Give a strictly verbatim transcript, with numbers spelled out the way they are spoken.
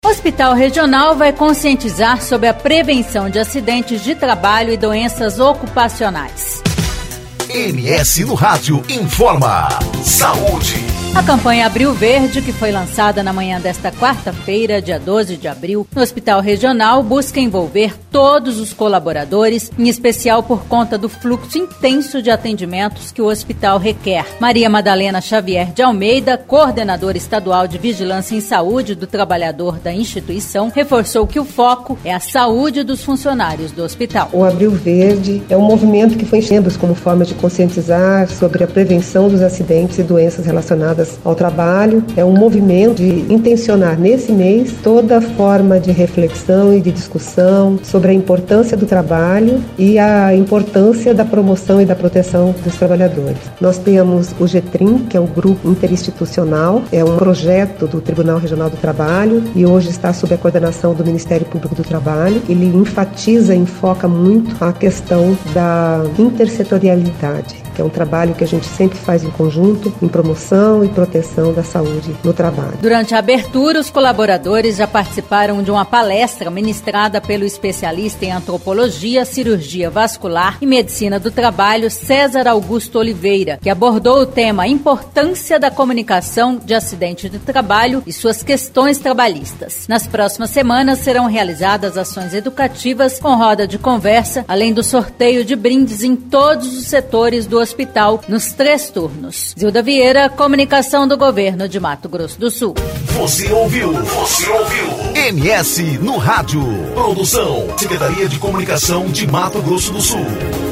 O Hospital Regional vai conscientizar sobre a prevenção de acidentes de trabalho e doenças ocupacionais. M S no Rádio informa. Saúde. A campanha Abril Verde, que foi lançada na manhã desta quarta-feira, dia doze de abril, no Hospital Regional, busca envolver todos os colaboradores, em especial por conta do fluxo intenso de atendimentos que o hospital requer. Maria Madalena Xavier de Almeida, coordenadora estadual de Vigilância em Saúde do trabalhador da instituição, reforçou que o foco é a saúde dos funcionários do hospital. O Abril Verde é um movimento que foi enchendo como forma de conscientizar sobre a prevenção dos acidentes e doenças relacionadas ao trabalho. É um movimento de intencionar nesse mês toda forma de reflexão e de discussão sobre a importância do trabalho e a importância da promoção e da proteção dos trabalhadores. Nós temos o GETRIM, que é o Grupo Interinstitucional, é um projeto do Tribunal Regional do Trabalho e hoje está sob a coordenação do Ministério Público do Trabalho. Ele enfatiza e enfoca muito a questão da intersetorialidade, que é um trabalho que a gente sempre faz em conjunto, em promoção e proteção da saúde no trabalho. Durante a abertura, os colaboradores já participaram de uma palestra ministrada pelo especialista em antropologia, cirurgia vascular e medicina do trabalho, César Augusto Oliveira, que abordou o tema Importância da comunicação de acidente de trabalho e suas questões trabalhistas. Nas próximas semanas serão realizadas ações educativas com roda de conversa, além do sorteio de brindes em todos os setores do hospital, nos três turnos. Zilda Vieira, Comunicação do Governo de Mato Grosso do Sul. Você ouviu? Você ouviu? M S no Rádio. Produção, Secretaria de Comunicação de Mato Grosso do Sul.